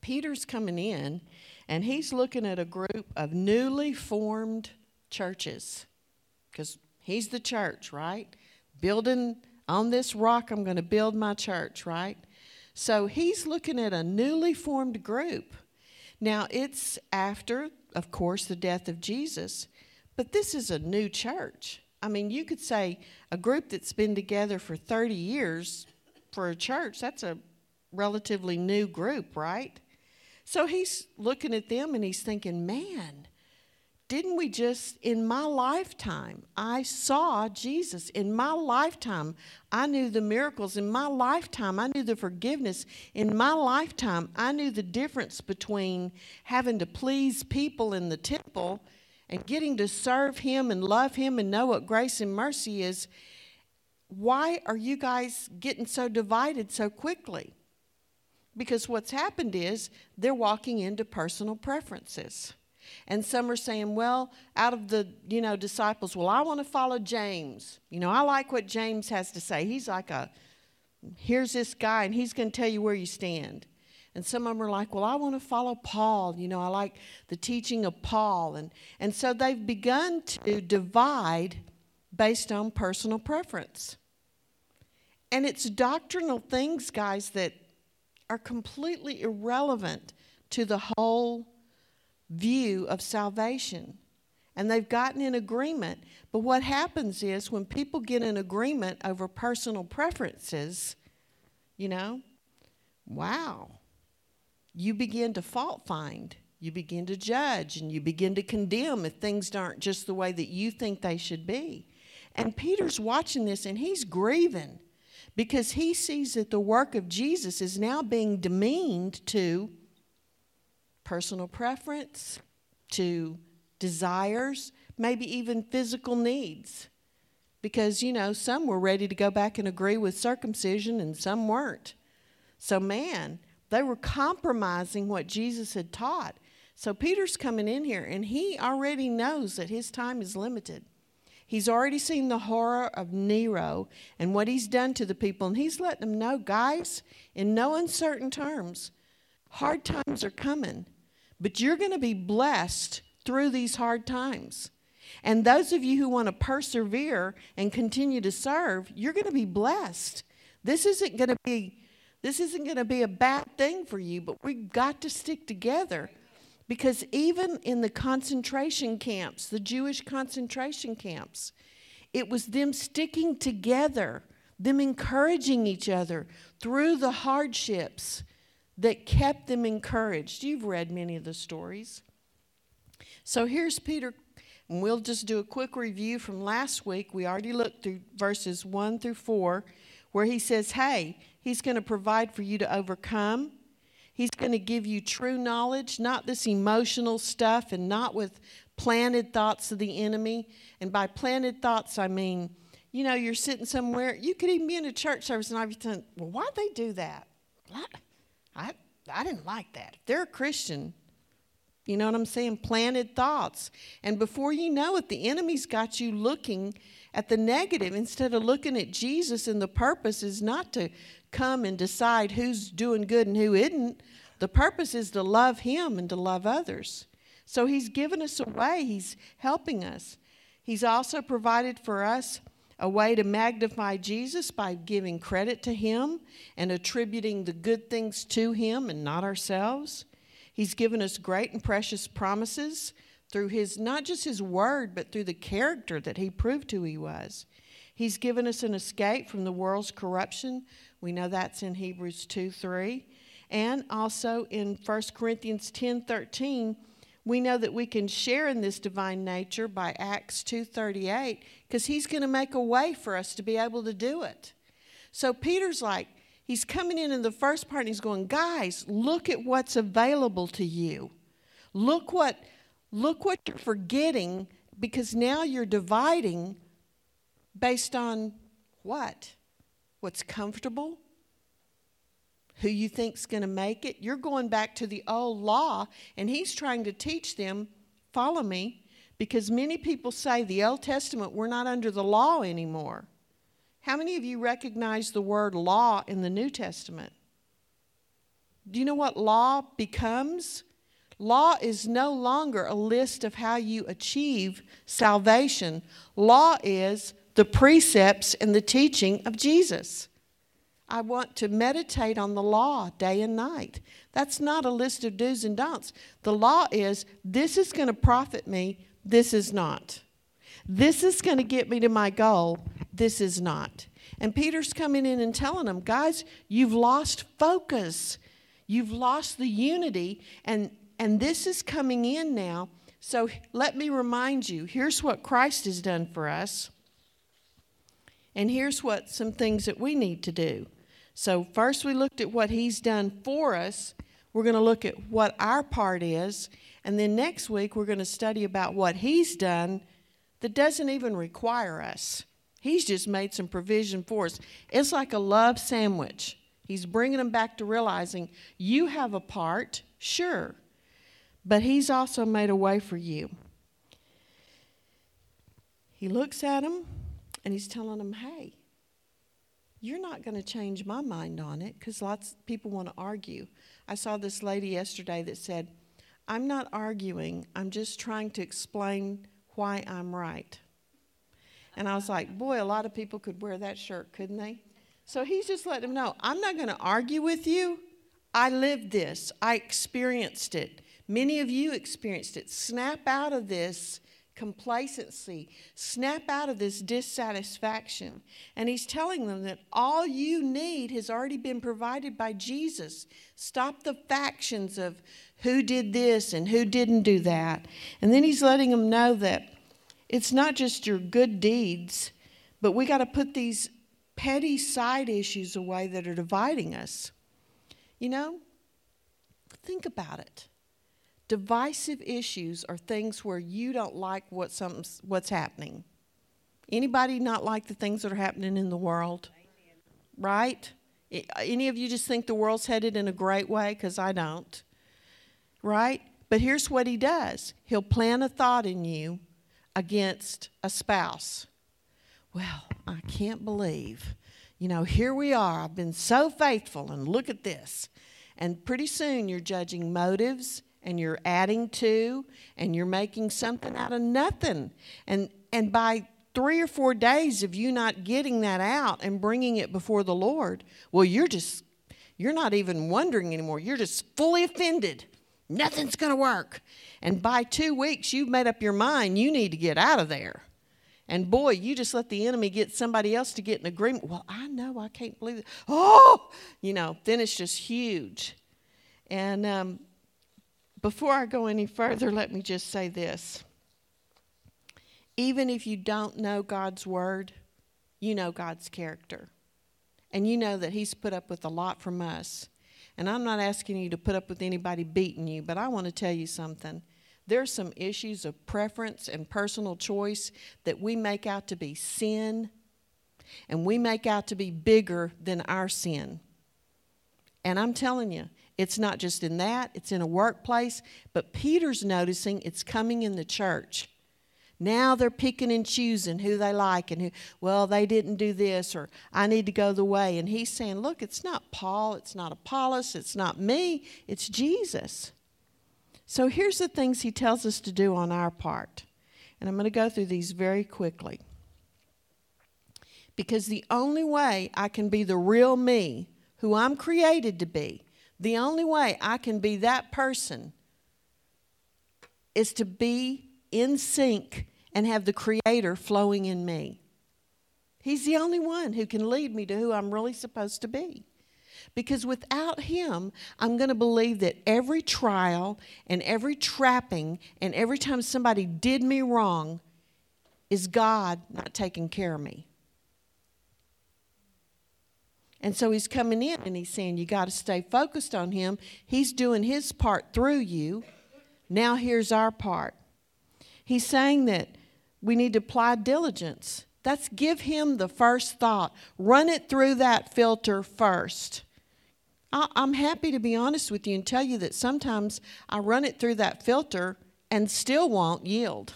Peter's coming in, and he's looking at a group of newly formed churches, because he's the church, right? Building on this rock, I'm going to build my church, right? So he's looking at a newly formed group. Now, it's after, of course, the death of Jesus, but this is a new church. I mean, you could say a group that's been together for 30 years for a church, that's a relatively new group, right? So he's looking at them and he's thinking, man, didn't we just, in my lifetime, I saw Jesus. In my lifetime, I knew the miracles. In my lifetime, I knew the forgiveness. In my lifetime, I knew the difference between having to please people in the temple and getting to serve him and love him and know what grace and mercy is. Why are you guys getting so divided so quickly? Because what's happened is they're walking into personal preferences. And some are saying, well, out of the, disciples, well, I want to follow James. I like what James has to say. He's like here's this guy, and he's going to tell you where you stand. And some of them are like, well, I want to follow Paul. I like the teaching of Paul. And so they've begun to divide based on personal preference. And it's doctrinal things, guys, that are completely irrelevant to the whole view of salvation. And they've gotten in agreement. But what happens is when people get in agreement over personal preferences, wow, you begin to fault find. You begin to judge and you begin to condemn if things aren't just the way that you think they should be. And Peter's watching this and he's grieving because he sees that the work of Jesus is now being demeaned to personal preference, to desires, maybe even physical needs. Because, some were ready to go back and agree with circumcision and some weren't. So, man, they were compromising what Jesus had taught. So Peter's coming in here and he already knows that his time is limited. He's already seen the horror of Nero and what he's done to the people. And he's letting them know, guys, in no uncertain terms, hard times are coming. But you're going to be blessed through these hard times. And those of you who want to persevere and continue to serve, you're going to be blessed. This isn't going to be a bad thing for you, but we've got to stick together. Because even in the concentration camps, the Jewish concentration camps, it was them sticking together, them encouraging each other through the hardships that kept them encouraged. You've read many of the stories. So here's Peter, and we'll just do a quick review from last week. We already looked through verses 1 through 4, where he says, hey, he's going to provide for you to overcome. He's going to give you true knowledge, not this emotional stuff and not with planted thoughts of the enemy. And by planted thoughts, I mean, you're sitting somewhere. You could even be in a church service and I'd be thinking, well, why'd they do that? I didn't like that. If they're a Christian, you know what I'm saying? Planted thoughts. And before you know it, the enemy's got you looking at the negative instead of looking at Jesus. And the purpose is not to come and decide who's doing good and who isn't. The purpose is to love him and to love others. So he's given us a way. He's helping us. He's also provided for us a way to magnify Jesus by giving credit to him and attributing the good things to him and not ourselves. He's given us great and precious promises through his, not just his word, but through the character that he proved who he was. He's given us an escape from the world's corruption. We know that's in Hebrews 2:3. And also in 1 Corinthians 10:13, we know that we can share in this divine nature by Acts 2:38 because he's going to make a way for us to be able to do it. So Peter's like, he's coming in the first part and he's going, guys, look at what's available to you. Look what you're forgetting because now you're dividing based on what? What's comfortable? Who you think's going to make it? You're going back to the old law, and he's trying to teach them, follow me, because many people say the Old Testament, we're not under the law anymore. How many of you recognize the word law in the New Testament? Do you know what law becomes? Law is no longer a list of how you achieve salvation. Law is the precepts and the teaching of Jesus. I want to meditate on the law day and night. That's not a list of do's and don'ts. The law is, this is going to profit me, this is not. This is going to get me to my goal, this is not. And Peter's coming in and telling them, guys, you've lost focus. You've lost the unity, and this is coming in now. So let me remind you, here's what Christ has done for us. And here's what some things that we need to do. So first we looked at what he's done for us. We're going to look at what our part is. And then next week we're going to study about what he's done that doesn't even require us. He's just made some provision for us. It's like a love sandwich. He's bringing them back to realizing you have a part, sure, but he's also made a way for you. He looks at them and he's telling them, hey, you're not going to change my mind on it, because lots of people want to argue. I saw this lady yesterday that said, I'm not arguing, I'm just trying to explain why I'm right. And I was like, boy, a lot of people could wear that shirt, couldn't they? So he's just letting them know, I'm not going to argue with you. I lived this. I experienced it. Many of you experienced it. Snap out of this complacency. Snap out of this dissatisfaction. And he's telling them that all you need has already been provided by Jesus. Stop the factions of who did this and who didn't do that. And then he's letting them know that it's not just your good deeds, but we got to put these petty side issues away that are dividing us. You know, think about it. Divisive issues are things where you don't like what's happening. Anybody not like the things that are happening in the world? Right? Any of you just think the world's headed in a great way? Because I don't. Right? But here's what he does. He'll plant a thought in you against a spouse. Well, I can't believe, here we are. I've been so faithful, and look at this. And pretty soon you're judging motives, and you're adding to, and you're making something out of nothing. And by 3 or 4 days of you not getting that out and bringing it before the Lord, well, you're not even wondering anymore. You're just fully offended. Nothing's going to work. And by 2 weeks, you've made up your mind you need to get out of there. And boy, you just let the enemy get somebody else to get an agreement. Well, I know, I can't believe it. Oh, then it's just huge. And before I go any further, let me just say this. Even if you don't know God's word, you know God's character. And you know that he's put up with a lot from us. And I'm not asking you to put up with anybody beating you, but I want to tell you something. There's some issues of preference and personal choice that we make out to be sin, and we make out to be bigger than our sin. And I'm telling you, it's not just in that, it's in a workplace, but Peter's noticing it's coming in the church. Now they're picking and choosing who they like and they didn't do this, or I need to go the way. And he's saying, look, it's not Paul, it's not Apollos, it's not me, it's Jesus. So here's the things he tells us to do on our part. And I'm going to go through these very quickly. Because the only way I can be the real me, who I'm created to be, the only way I can be that person is to be in sync and have the Creator flowing in me. He's the only one who can lead me to who I'm really supposed to be. Because without him, I'm going to believe that every trial and every trapping and every time somebody did me wrong is God not taking care of me. And so he's coming in and he's saying, you got to stay focused on him. He's doing his part through you. Now here's our part. He's saying that we need to apply diligence. That's give him the first thought. Run it through that filter first. I'm happy to be honest with you and tell you that sometimes I run it through that filter and still won't yield.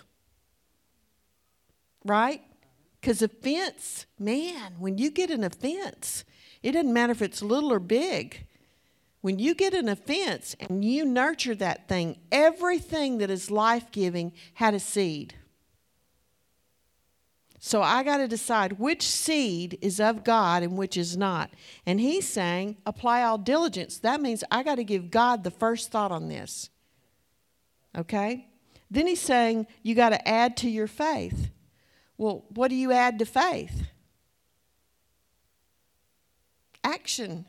Right? Because offense, man, when you get an offense, it doesn't matter if it's little or big. When you get an offense and you nurture that thing, everything that is life-giving had a seed. So I got to decide which seed is of God and which is not. And he's saying, apply all diligence. That means I got to give God the first thought on this. Okay? Then he's saying, you got to add to your faith. Well, what do you add to faith? Action.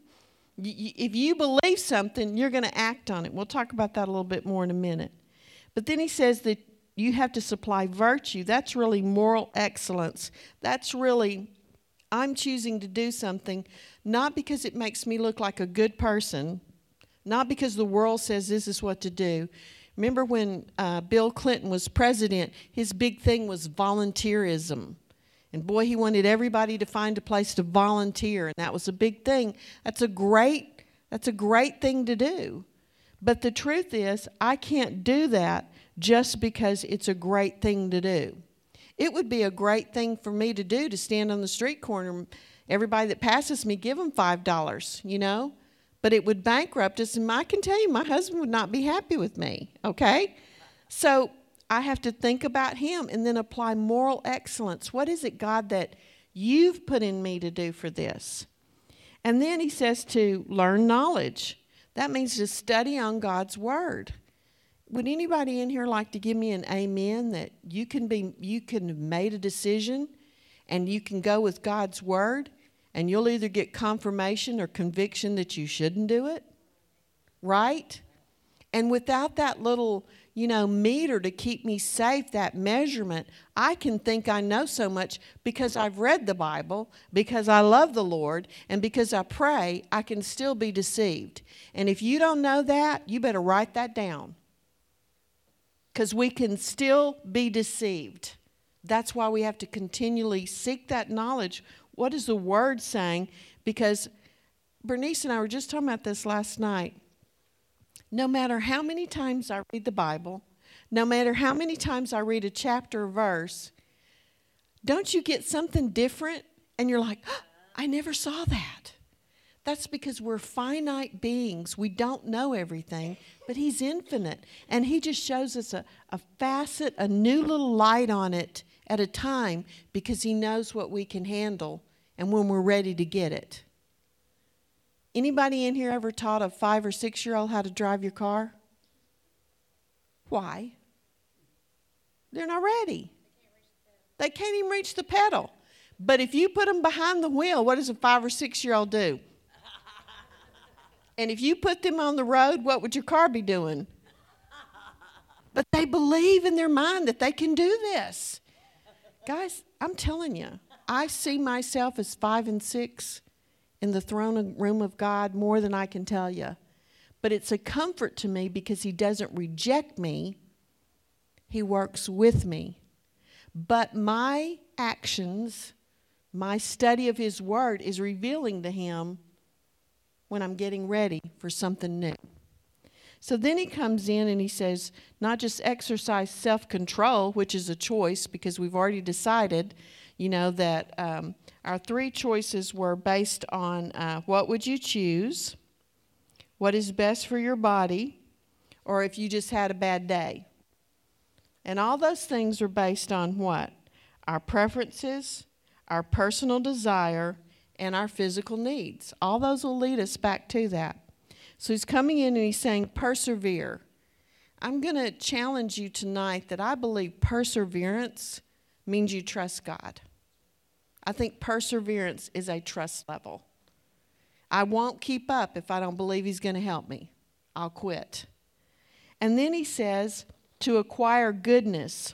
If you believe something, you're going to act on it. We'll talk about that a little bit more in a minute. But then he says that you have to supply virtue. That's really moral excellence. That's really, I'm choosing to do something, not because it makes me look like a good person, not because the world says this is what to do. Remember when Bill Clinton was president, his big thing was volunteerism. And boy, he wanted everybody to find a place to volunteer, and that was a big thing. That's a great thing to do. But the truth is, I can't do that just because it's a great thing to do. It would be a great thing for me to do, to stand on the street corner, everybody that passes me, give them $5, you know? But it would bankrupt us, and I can tell you, my husband would not be happy with me, okay? So I have to think about him and then apply moral excellence. What is it, God, that you've put in me to do for this? And then he says to learn knowledge. That means to study on God's word. Would anybody in here like to give me an amen that you can have made a decision and you can go with God's word and you'll either get confirmation or conviction that you shouldn't do it? Right? And without that little, meter to keep me safe, that measurement, I can think I know so much because I've read the Bible, because I love the Lord, and because I pray, I can still be deceived. And if you don't know that, you better write that down. Because we can still be deceived. That's why we have to continually seek that knowledge. What is the Word saying? Because Bernice and I were just talking about this last night. No matter how many times I read the Bible, no matter how many times I read a chapter or verse, don't you get something different? And you're like, oh, I never saw that. That's because we're finite beings. We don't know everything, but He's infinite. And He just shows us a facet, a new little light on it at a time because He knows what we can handle and when we're ready to get it. Anybody in here ever taught a 5 or 6-year-old how to drive your car? Why? They're not ready. They can't even reach the pedal. But if you put them behind the wheel, what does a 5 or 6-year-old do? And if you put them on the road, what would your car be doing? But they believe in their mind that they can do this. Guys, I'm telling you, I see myself as 5 and 6 in the throne room of God more than I can tell you. But it's a comfort to me because He doesn't reject me. He works with me. But my actions, my study of His Word is revealing to Him when I'm getting ready for something new. So then he comes in and he says, not just exercise self-control, which is a choice because we've already decided, that our 3 choices were based on what would you choose, what is best for your body, or if you just had a bad day. And all those things are based on what? Our preferences, our personal desire, and our physical needs. All those will lead us back to that. So he's coming in and he's saying, persevere. I'm going to challenge you tonight that I believe perseverance means you trust God. I think perseverance is a trust level. I won't keep up if I don't believe He's going to help me. I'll quit. And then he says, to acquire goodness.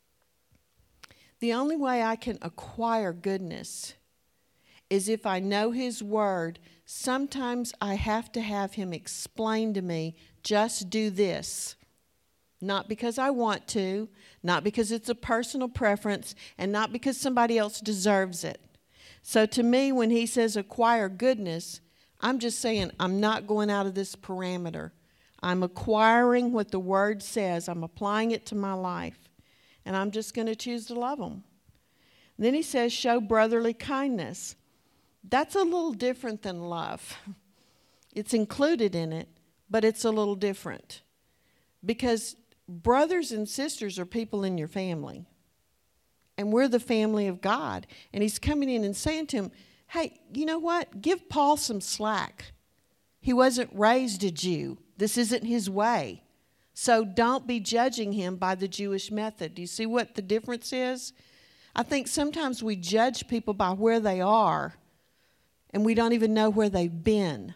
The only way I can acquire goodness is if I know His Word. Sometimes I have to have Him explain to me, just do this. Not because I want to, not because it's a personal preference, and not because somebody else deserves it. So to me, when He says acquire goodness, I'm just saying I'm not going out of this parameter. I'm acquiring what the Word says. I'm applying it to my life. And I'm just going to choose to love them. Then he says show brotherly kindness. That's a little different than love. It's included in it, but it's a little different. Because brothers and sisters are people in your family. And we're the family of God. And he's coming in and saying to him, hey, you know what? Give Paul some slack. He wasn't raised a Jew. This isn't his way. So don't be judging him by the Jewish method. Do you see what the difference is? I think sometimes we judge people by where they are, and we don't even know where they've been.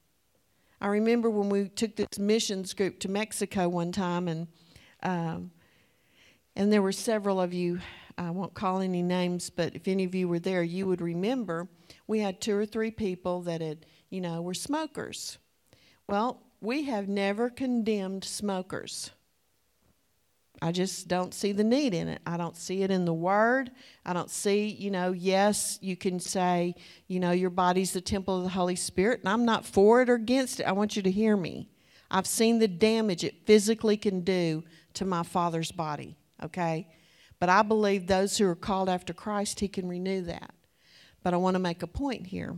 I remember when we took this missions group to Mexico one time, and there were several of you. I won't call any names, but if any of you were there, you would remember we had 2 or 3 people that were smokers. Well, we have never condemned smokers. I just don't see the need in it. I don't see it in the Word. I don't see, yes, you can say, your body's the temple of the Holy Spirit, and I'm not for it or against it. I want you to hear me. I've seen the damage it physically can do to my Father's body, okay? But I believe those who are called after Christ, he can renew that. But I want to make a point here.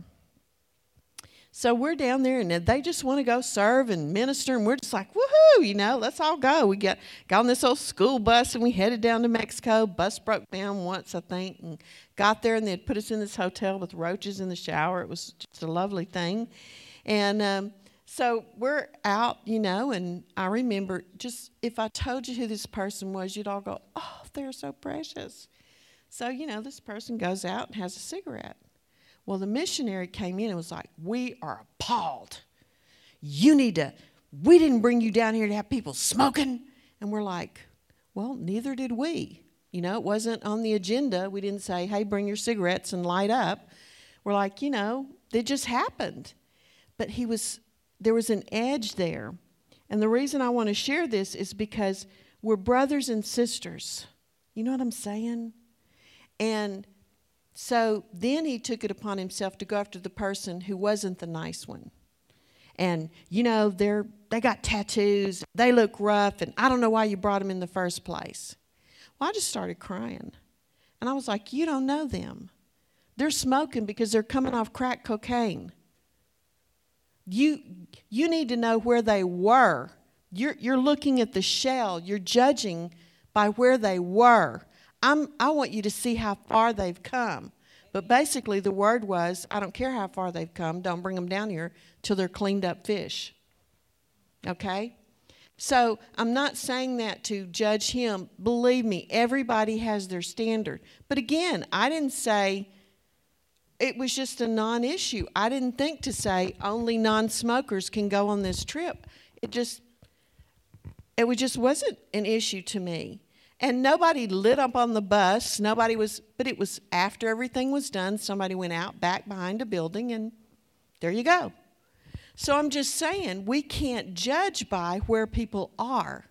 So we're down there, and they just want to go serve and minister, and we're just like, woohoo, let's all go. We got on this old school bus, and we headed down to Mexico. Bus broke down once, I think, and got there, and they'd put us in this hotel with roaches in the shower. It was just a lovely thing. And so we're out, and I remember just if I told you who this person was, you'd all go, oh, they're so precious. So, this person goes out and has a cigarette. Well, the missionary came in and was like, we are appalled. We didn't bring you down here to have people smoking. And we're like, well, neither did we. It wasn't on the agenda. We didn't say, hey, bring your cigarettes and light up. We're like, it just happened. But there was an edge there. And the reason I want to share this is because we're brothers and sisters. You know what I'm saying? And so then he took it upon himself to go after the person who wasn't the nice one. And, they got tattoos. They look rough. And I don't know why you brought them in the first place. Well, I just started crying. And I was like, you don't know them. They're smoking because they're coming off crack cocaine. You need to know where they were. You're looking at the shell. You're judging by where they were. I want you to see how far they've come. But basically the word was, I don't care how far they've come. Don't bring them down here till they're cleaned up fish. Okay? So I'm not saying that to judge him. Believe me, everybody has their standard. But again, I didn't say it was just a non-issue. I didn't think to say only non-smokers can go on this trip. It just wasn't an issue to me. And nobody lit up on the bus. But it was after everything was done, somebody went out back behind a building, and there you go. So I'm just saying, we can't judge by where people are.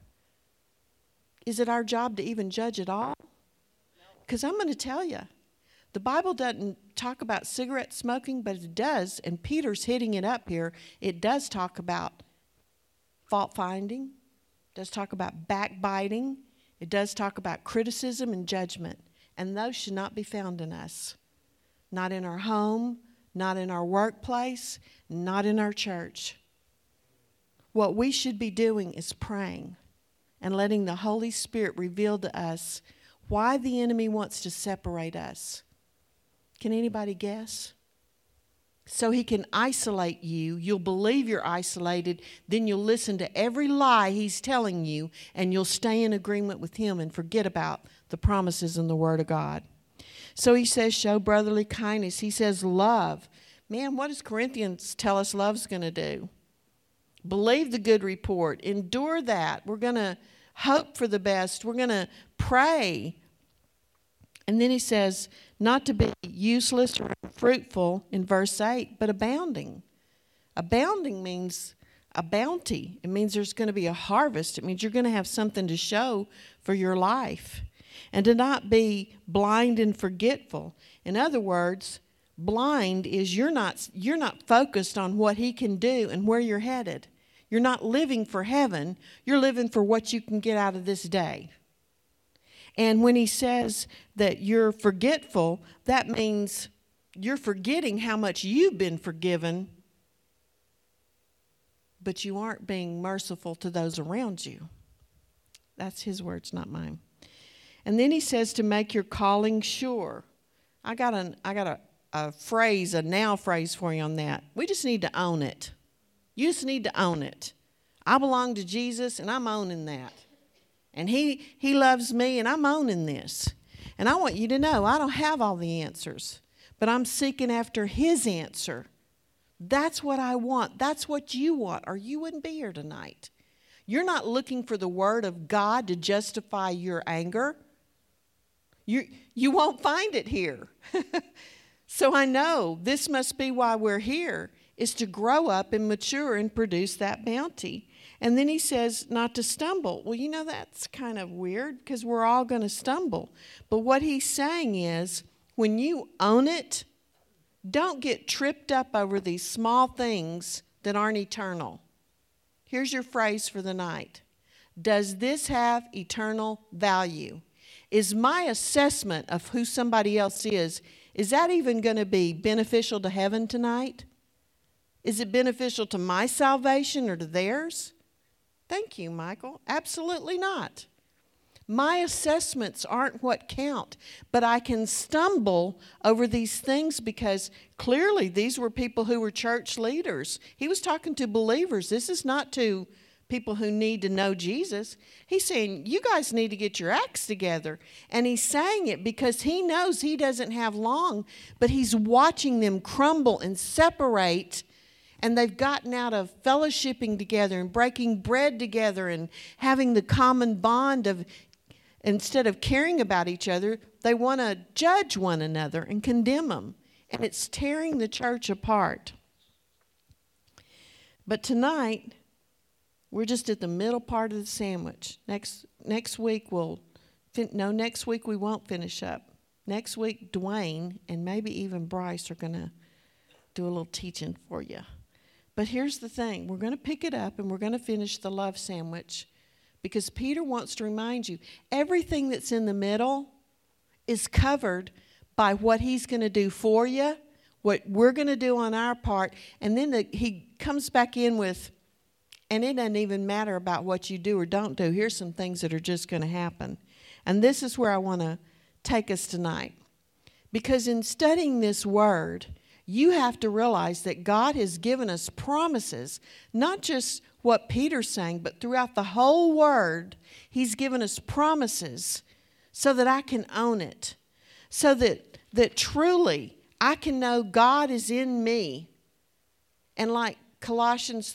Is it our job to even judge at all? Because I'm going to tell you, the Bible doesn't talk about cigarette smoking, but it does, and Peter's hitting it up here. It does talk about fault finding. It does talk about backbiting. It does talk about criticism and judgment, and those should not be found in us. Not in our home, not in our workplace, not in our church. What we should be doing is praying and letting the Holy Spirit reveal to us why the enemy wants to separate us. Can anybody guess? So he can isolate you. You'll believe you're isolated. Then you'll listen to every lie he's telling you, and you'll stay in agreement with him and forget about the promises in the Word of God. So he says, show brotherly kindness. He says, love. Man, what does Corinthians tell us love's going to do? Believe the good report. Endure that. We're going to hope for the best. We're going to pray. And then he says, not to be useless or fruitful in verse 8, but abounding. Abounding means a bounty. It means there's going to be a harvest. It means you're going to have something to show for your life. And to not be blind and forgetful. In other words, blind is you're not focused on what he can do and where you're headed. You're not living for heaven. You're living for what you can get out of this day. And when he says that you're forgetful, that means you're forgetting how much you've been forgiven but you aren't being merciful to those around you. That's his words, not mine. And then he says to make your calling sure. I got a phrase, a now phrase for you on that. We just need to own it. You just need to own it. I belong to Jesus, and I'm owning that. And he loves me, and I'm owning this. And I want you to know I don't have all the answers, but I'm seeking after his answer. That's what I want. That's what you want, or you wouldn't be here tonight. You're not looking for the word of God to justify your anger. You won't find it here. So I know this must be why we're here, is to grow up and mature and produce that bounty. And then he says not to stumble. Well, you know, that's kind of weird because we're all going to stumble. But what he's saying is when you own it, don't get tripped up over these small things that aren't eternal. Here's your phrase for the night. Does this have eternal value? Is my assessment of who somebody else is that even going to be beneficial to heaven tonight? Is it beneficial to my salvation or to theirs? Thank you, Michael. Absolutely not. My assessments aren't what count, but I can stumble over these things because clearly these were people who were church leaders. He was talking to believers. This is not to people who need to know Jesus. He's saying, you guys need to get your acts together. And he's saying it because he knows he doesn't have long, but he's watching them crumble and separate. And they've gotten out of fellowshipping together and breaking bread together and having the common bond of, instead of caring about each other, they want to judge one another and condemn them. And it's tearing the church apart. But tonight, we're just at the middle part of the sandwich. Next week next week we won't finish up. Next week, Dwayne and maybe even Bryce are going to do a little teaching for you. But here's the thing. We're going to pick it up and we're going to finish the love sandwich because Peter wants to remind you, everything that's in the middle is covered by what he's going to do for you, what we're going to do on our part, and then he comes back in with, and it doesn't even matter about what you do or don't do. Here's some things that are just going to happen. And this is where I want to take us tonight. Because in studying this word, you have to realize that God has given us promises, not just what Peter's saying, but throughout the whole word, he's given us promises so that I can own it, so that truly I can know God is in me. And like Colossians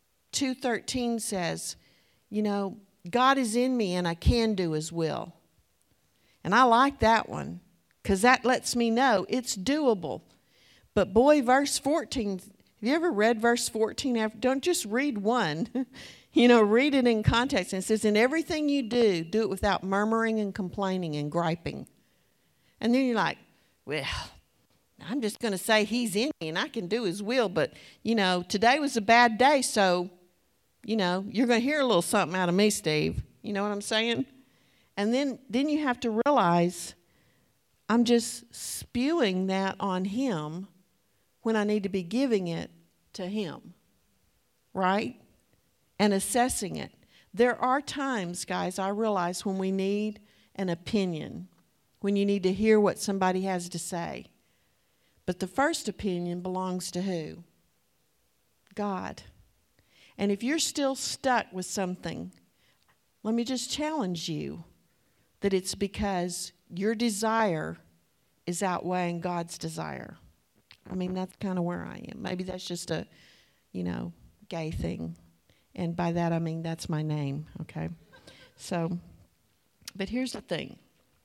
2:13 says, you know, God is in me and I can do his will. And I like that one because that lets me know it's doable. But boy, verse 14, have you ever read verse 14? Don't just read one. Read it in context. And it says, in everything you do, do it without murmuring and complaining and griping. And then you're like, well, I'm just going to say he's in me and I can do his will. But, today was a bad day, so, you're going to hear a little something out of me, Steve. You know what I'm saying? And then you have to realize I'm just spewing that on him when I need to be giving it to him, right? And assessing it. There are times, guys, I realize when we need an opinion, when you need to hear what somebody has to say. But the first opinion belongs to who? God. And if you're still stuck with something, let me just challenge you that it's because your desire is outweighing God's desire. I mean, that's kind of where I am. Maybe that's just a, gay thing. And by that, I mean, that's my name, okay? So, but here's the thing.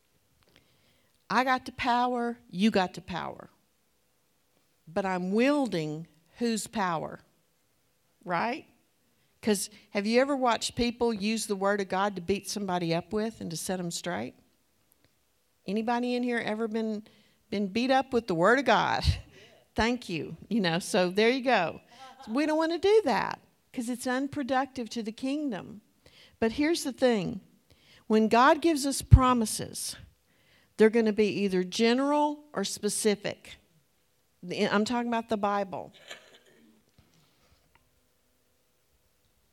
I got the power, you got the power. But I'm wielding whose power, right? Because have you ever watched people use the word of God to beat somebody up with and to set them straight? Anybody in here ever been beat up with the word of God? Thank you. So there you go. We don't want to do that because it's unproductive to the kingdom. But here's the thing. When God gives us promises, they're going to be either general or specific. I'm talking about the Bible.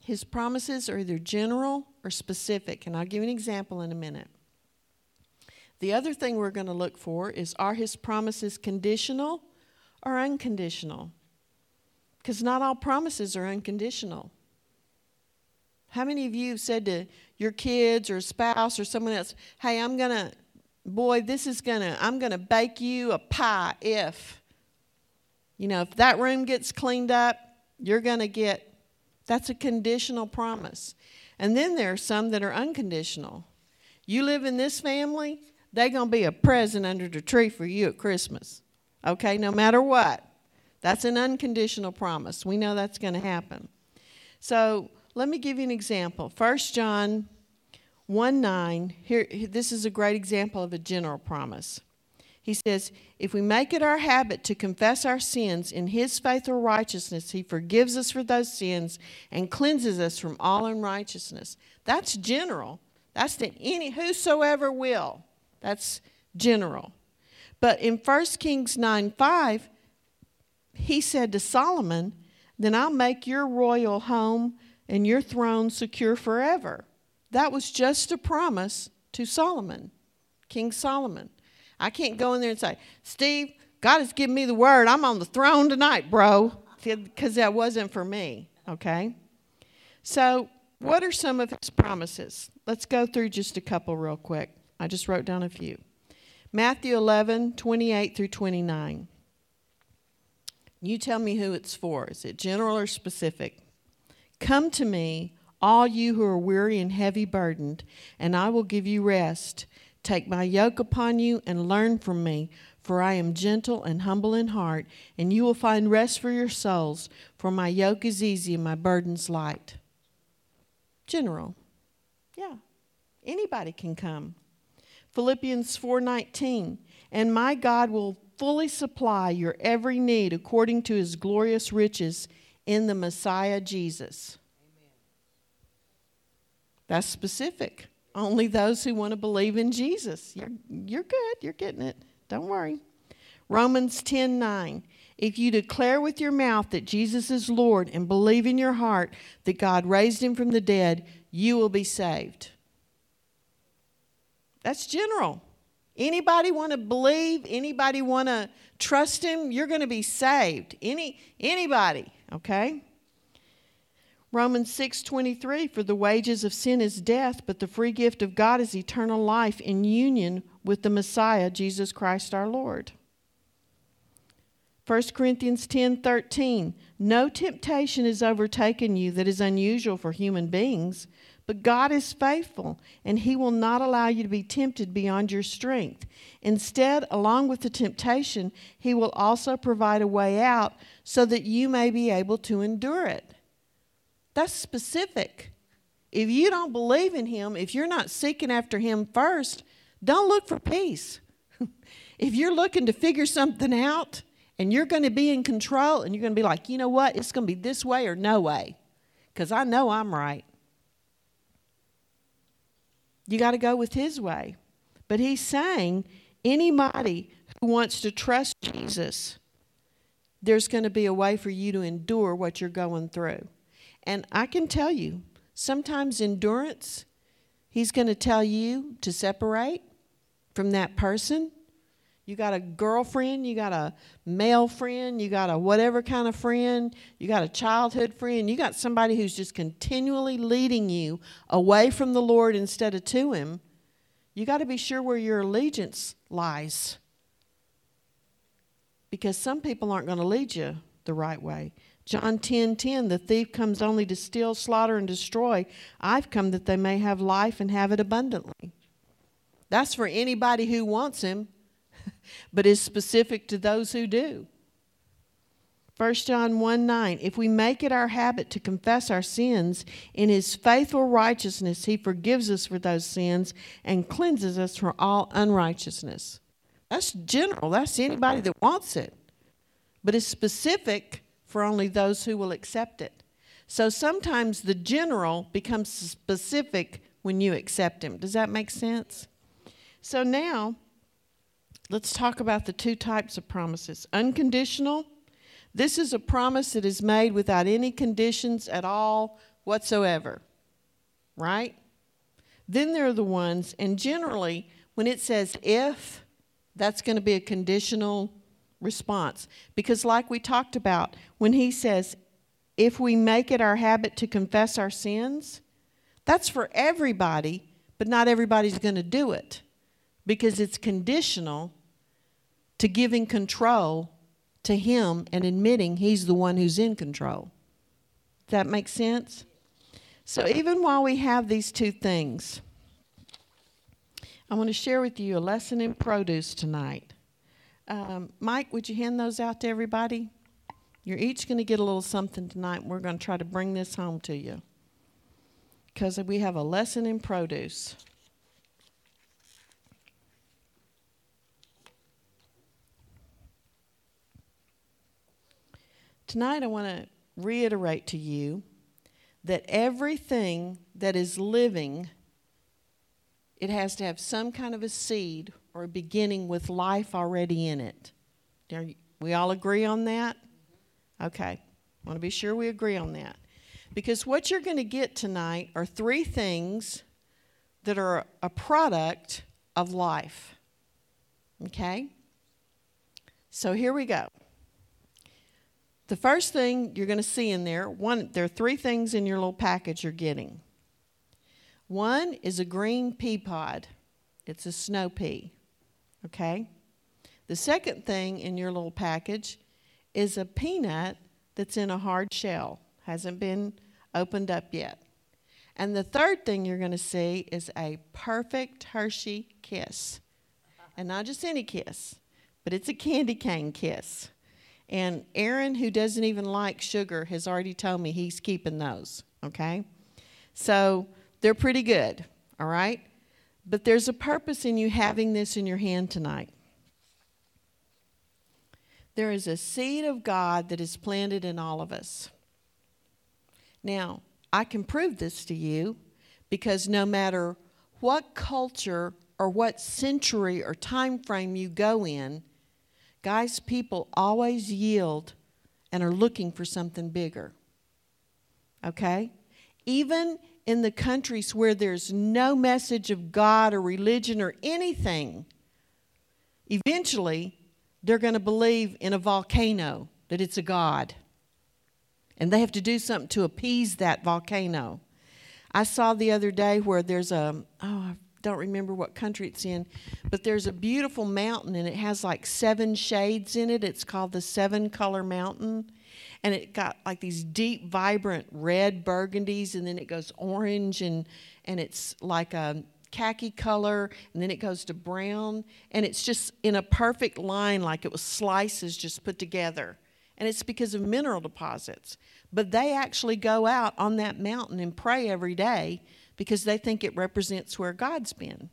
his promises are either general or specific, and I'll give you an example in a minute. The other thing we're going to look for is, are his promises conditional or unconditional? Because not all promises are unconditional. How many of you have said to your kids or a spouse or someone else, hey, I'm going to bake you a pie if that room gets cleaned up, you're going to get, that's a conditional promise. And then there are some that are unconditional. You live in this family, they're going to be a present under the tree for you at Christmas. Okay, no matter what. That's an unconditional promise. We know that's going to happen. So let me give you an example. 1 John 1:9. Here, this is a great example of a general promise. He says, if we make it our habit to confess our sins, in his faithful righteousness, he forgives us for those sins and cleanses us from all unrighteousness. That's general. That's to whosoever will. That's general. But in 1 Kings 9:5, he said to Solomon, then I'll make your royal home and your throne secure forever. That was just a promise to Solomon, King Solomon. I can't go in there and say, Steve, God has given me the word. I'm on the throne tonight, bro. Because that wasn't for me, okay? So what are some of his promises? Let's go through just a couple real quick. I just wrote down a few. Matthew 11:28-29. You tell me who it's for. Is it general or specific? Come to me, all you who are weary and heavy burdened, and I will give you rest. Take my yoke upon you and learn from me, for I am gentle and humble in heart, and you will find rest for your souls, for my yoke is easy and my burden's light. General. Yeah. Anybody can come. Philippians 4:19. And my God will fully supply your every need according to his glorious riches in the Messiah Jesus. Amen. That's specific. Only those who want to believe in Jesus. You're good. You're getting it. Don't worry. Romans 10:9. If you declare with your mouth that Jesus is Lord and believe in your heart that God raised him from the dead, you will be saved. That's general. Anybody want to believe? Anybody want to trust him? You're going to be saved. Anybody, okay? Romans 6:23, for the wages of sin is death, but the free gift of God is eternal life in union with the Messiah, Jesus Christ our Lord. 1 Corinthians 10:13, no temptation has overtaken you that is unusual for human beings, but God is faithful, and he will not allow you to be tempted beyond your strength. Instead, along with the temptation, he will also provide a way out so that you may be able to endure it. That's specific. If you don't believe in him, if you're not seeking after him first, don't look for peace. If you're looking to figure something out and you're going to be in control and you're going to be like, you know what, it's going to be this way or no way, because I know I'm right. You got to go with his way. But he's saying anybody who wants to trust Jesus, there's going to be a way for you to endure what you're going through. And I can tell you, sometimes endurance, he's going to tell you to separate from that person. You got a girlfriend, you got a male friend, you got a whatever kind of friend, you got a childhood friend, you got somebody who's just continually leading you away from the Lord instead of to him. You got to be sure where your allegiance lies. Because some people aren't going to lead you the right way. John 10:10, the thief comes only to steal, slaughter, and destroy. I've come that they may have life and have it abundantly. That's for anybody who wants him, but is specific to those who do. 1 John 1:9, if we make it our habit to confess our sins, in his faithful righteousness he forgives us for those sins and cleanses us from all unrighteousness. That's general. That's anybody that wants it. But it's specific for only those who will accept it. So sometimes the general becomes specific when you accept him. Does that make sense? So now, let's talk about the two types of promises. Unconditional. This is a promise that is made without any conditions at all whatsoever, right? Then there are the ones, and generally, when it says if, that's going to be a conditional response. Because like we talked about, when he says, if we make it our habit to confess our sins, that's for everybody, but not everybody's going to do it. Because it's conditional to giving control to him and admitting he's the one who's in control. Does that make sense? So even while we have these two things, I want to share with you a lesson in produce tonight. Mike, would you hand those out to everybody? You're each going to get a little something tonight, and we're going to try to bring this home to you. Because we have a lesson in produce. Tonight I want to reiterate to you that everything that is living, it has to have some kind of a seed or a beginning with life already in it. We all agree on that? Okay. I want to be sure we agree on that. Because what you're going to get tonight are three things that are a product of life. Okay? So here we go. The first thing you're going to see in there, there are three things in your little package you're getting. One is a green pea pod. It's a snow pea. Okay? The second thing in your little package is a peanut that's in a hard shell. Hasn't been opened up yet. And the third thing you're going to see is a perfect Hershey kiss. And not just any kiss, but it's a candy cane kiss. And Aaron, who doesn't even like sugar, has already told me he's keeping those, okay? So they're pretty good, all right? But there's a purpose in you having this in your hand tonight. There is a seed of God that is planted in all of us. Now, I can prove this to you because no matter what culture or what century or time frame you go in, guys, people always yield and are looking for something bigger. Okay? Even in the countries where there's no message of God or religion or anything, eventually they're going to believe in a volcano, that it's a god. And they have to do something to appease that volcano. I saw the other day where there's I don't remember what country it's in, but there's a beautiful mountain and it has like 7 shades in it. It's called the 7-Color Mountain. And it got like these deep, vibrant red burgundies, and then it goes orange, and it's like a khaki color, and then it goes to brown. And it's just in a perfect line, like it was slices just put together. And it's because of mineral deposits. But they actually go out on that mountain and pray every day because they think it represents where God's been.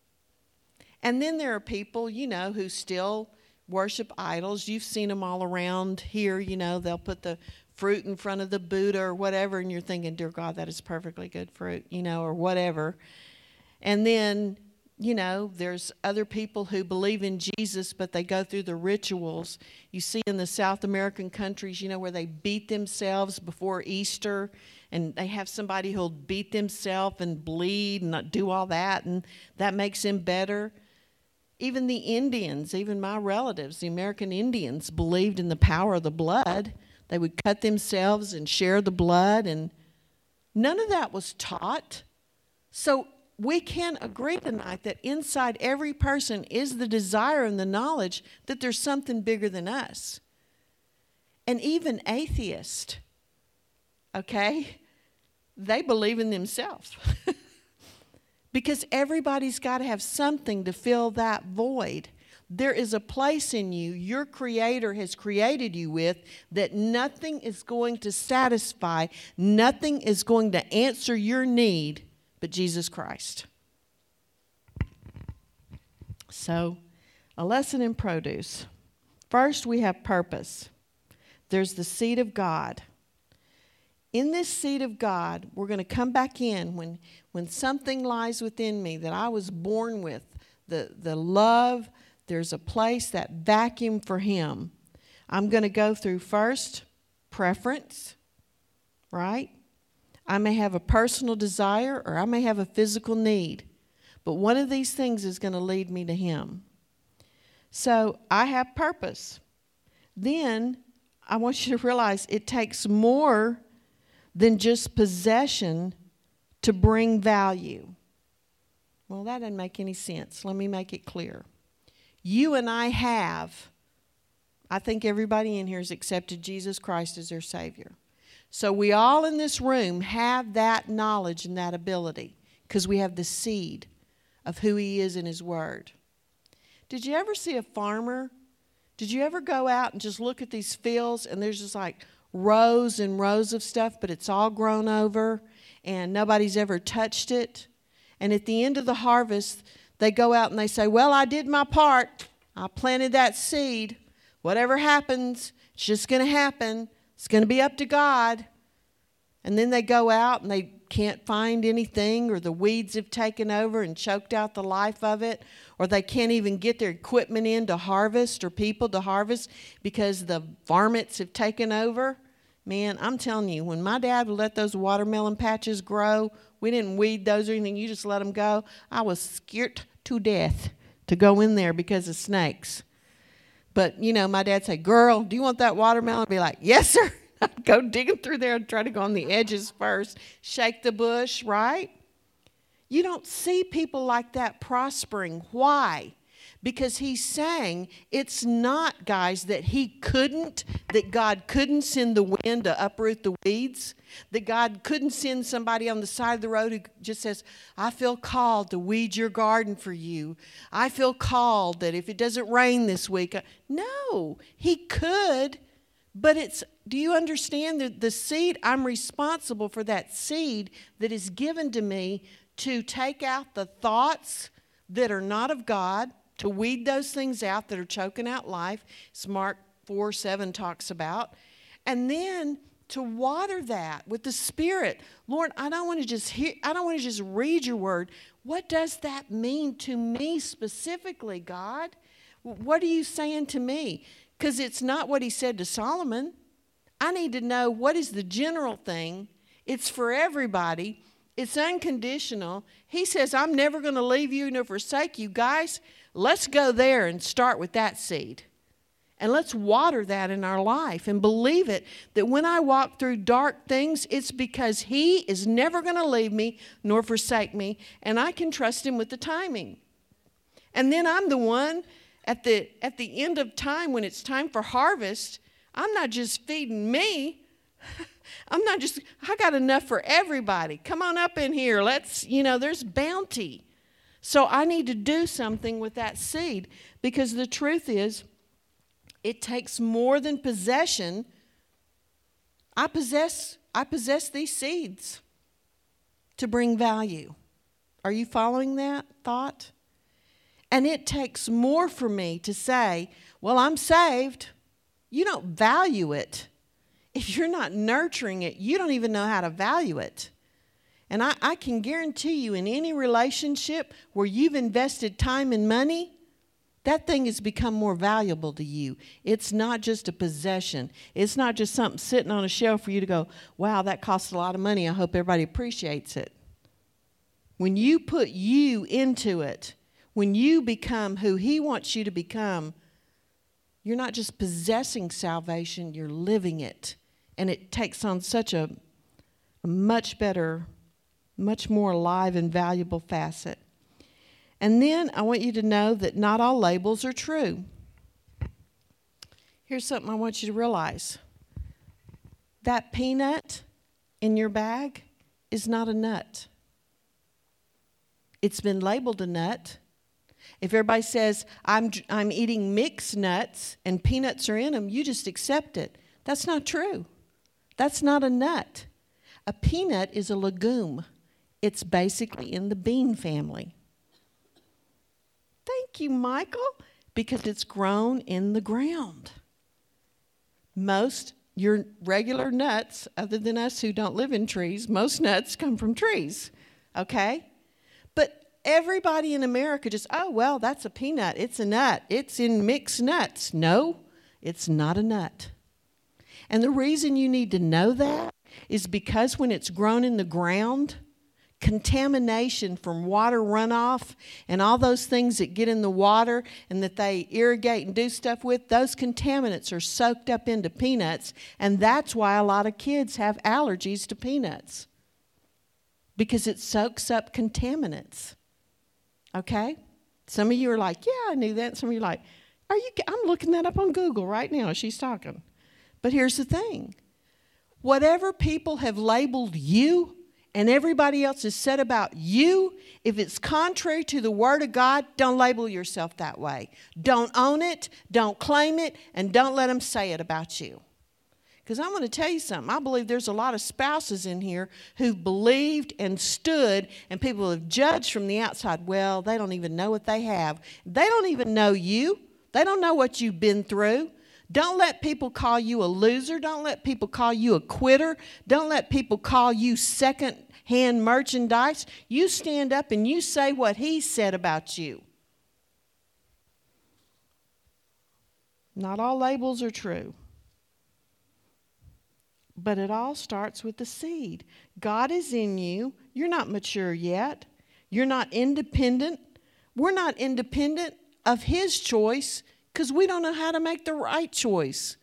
And then there are people, who still worship idols. You've seen them all around here, they'll put the fruit in front of the Buddha or whatever, and you're thinking, dear God, that is perfectly good fruit, or whatever. And then, there's other people who believe in Jesus, but they go through the rituals. You see in the South American countries, where they beat themselves before Easter, and they have somebody who'll beat themselves and bleed and not do all that, and that makes them better. Even the Indians, even my relatives, the American Indians, believed in the power of the blood. They would cut themselves and share the blood, and none of that was taught. So we can agree tonight that inside every person is the desire and the knowledge that there's something bigger than us. And even atheists, okay, they believe in themselves. Because everybody's got to have something to fill that void. There is a place in you your Creator has created you with that nothing is going to satisfy, nothing is going to answer your need but Jesus Christ. So, a lesson in produce. First, we have purpose. There's the seed of God. In this seed of God, we're going to come back in when something lies within me that I was born with, the love, there's a place, that vacuum for Him. I'm going to go through first preference, right? I may have a personal desire, or I may have a physical need. But one of these things is going to lead me to Him. So I have purpose. Then I want you to realize it takes more than just possession to bring value. Well, that doesn't make any sense. Let me make it clear. You and I think everybody in here has accepted Jesus Christ as their Savior. So we all in this room have that knowledge and that ability because we have the seed of who He is in His Word. Did you ever see a farmer? Did you ever go out and just look at these fields and there's just like rows and rows of stuff, but it's all grown over and nobody's ever touched it? And at the end of the harvest, they go out and they say, well, I did my part. I planted that seed. Whatever happens, it's just going to happen. It's going to be up to God. And then they go out and they can't find anything, or the weeds have taken over and choked out the life of it, or they can't even get their equipment in to harvest or people to harvest because the varmints have taken over. Man, I'm telling you, when my dad would let those watermelon patches grow, we didn't weed those or anything. You just let them go. I was scared to death to go in there because of snakes. But, you know, my dad said, girl, do you want that watermelon? I'd be like, yes, sir. I'd go digging through there and try to go on the edges first, shake the bush, right? You don't see people like that prospering. Why? Because He's saying it's not, guys, that God couldn't send the wind to uproot the weeds, that God couldn't send somebody on the side of the road who just says, I feel called to weed your garden for you. I feel called that if it doesn't rain this week. No, He could, but do you understand that the seed, I'm responsible for that seed that is given to me to take out the thoughts that are not of God, to weed those things out that are choking out life, as Mark 4:7 talks about, and then to water that with the Spirit. Lord, I don't want to just read your word. What does that mean to me specifically, God? What are you saying to me? Because it's not what He said to Solomon. I need to know what is the general thing. It's for everybody. It's unconditional. He says, I'm never going to leave you nor forsake you. Guys, let's go there and start with that seed. And let's water that in our life and believe it, that when I walk through dark things, it's because He is never going to leave me nor forsake me, and I can trust Him with the timing. And then I'm the one at the end of time, when it's time for harvest, I'm not just feeding me. I got enough for everybody. Come on up in here. There's bounty. So I need to do something with that seed, because the truth is, it takes more than possession. I possess these seeds to bring value. Are you following that thought? And it takes more for me to say, well, I'm saved. You don't value it. If you're not nurturing it, you don't even know how to value it. And I can guarantee you, in any relationship where you've invested time and money, that thing has become more valuable to you. It's not just a possession. It's not just something sitting on a shelf for you to go, wow, that costs a lot of money. I hope everybody appreciates it. When you put you into it, when you become who He wants you to become, you're not just possessing salvation, you're living it. And it takes on such a much better, much more alive and valuable facet. And then I want you to know that not all labels are true. Here's something I want you to realize. That peanut in your bag is not a nut. It's been labeled a nut. If everybody says, I'm eating mixed nuts and peanuts are in them, you just accept it. That's not true. That's not a nut. A peanut is a legume. It's basically in the bean family. Thank you, Michael, because it's grown in the ground. Most your regular nuts, other than us who don't live in trees, most nuts come from trees, okay? But everybody in America just, oh, well, that's a peanut. It's a nut. It's in mixed nuts. No, it's not a nut. And the reason you need to know that is because when it's grown in the ground, contamination from water runoff and all those things that get in the water and that they irrigate and do stuff with, those contaminants are soaked up into peanuts, and that's why a lot of kids have allergies to peanuts, because it soaks up contaminants. Okay? Some of you are like, yeah, I knew that. Some of you are like, I'm looking that up on Google right now as she's talking. But here's the thing. Whatever people have labeled you and everybody else has said about you, if it's contrary to the Word of God, don't label yourself that way. Don't own it, don't claim it, and don't let them say it about you. Because I'm going to tell you something. I believe there's a lot of spouses in here who've believed and stood, and people have judged from the outside. Well, they don't even know what they have. They don't even know you. They don't know what you've been through. Don't let people call you a loser. Don't let people call you a quitter. Don't let people call you second-hand merchandise. You stand up and you say what he said about you. Not all labels are true. But it all starts with the seed. God is in you. You're not mature yet. You're not independent. We're not independent of his choice because we don't know how to make the right choice.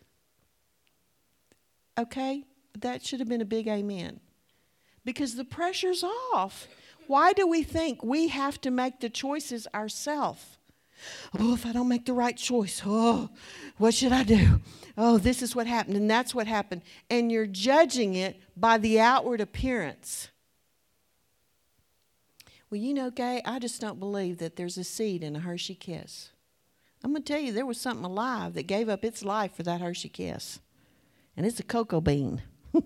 Okay? That should have been a big amen. Because the pressure's off. Why do we think we have to make the choices ourselves? Oh, if I don't make the right choice, oh, what should I do? Oh, this is what happened, and that's what happened. And you're judging it by the outward appearance. Well, you know, Gay, I just don't believe that there's a seed in a Hershey Kiss. I'm going to tell you, there was something alive that gave up its life for that Hershey Kiss. And it's a cocoa bean.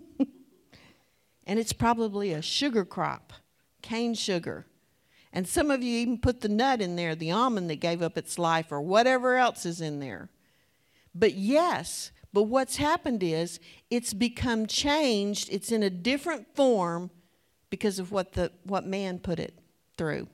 And it's probably a sugar crop, cane sugar. And some of you even put the nut in there, the almond that gave up its life, or whatever else is in there. But yes, but what's happened is it's become changed. It's in a different form because of what man put it through.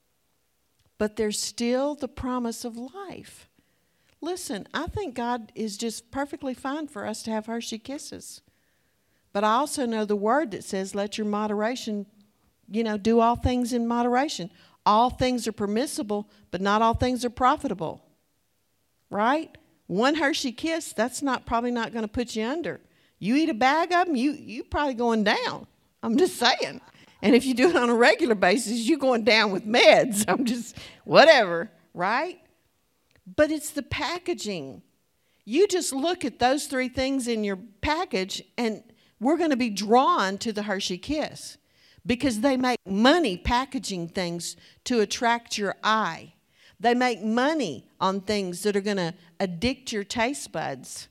But there's still the promise of life. Listen, I think God is just perfectly fine for us to have Hershey Kisses. But I also know the word that says, let your moderation, do all things in moderation. All things are permissible, but not all things are profitable. Right? One Hershey Kiss, that's probably not going to put you under. You eat a bag of them, you probably going down. I'm just saying. And if you do it on a regular basis, you're going down with meds. Whatever, right? But it's the packaging. You just look at those three things in your package, and we're going to be drawn to the Hershey Kiss because they make money packaging things to attract your eye. They make money on things that are going to addict your taste buds.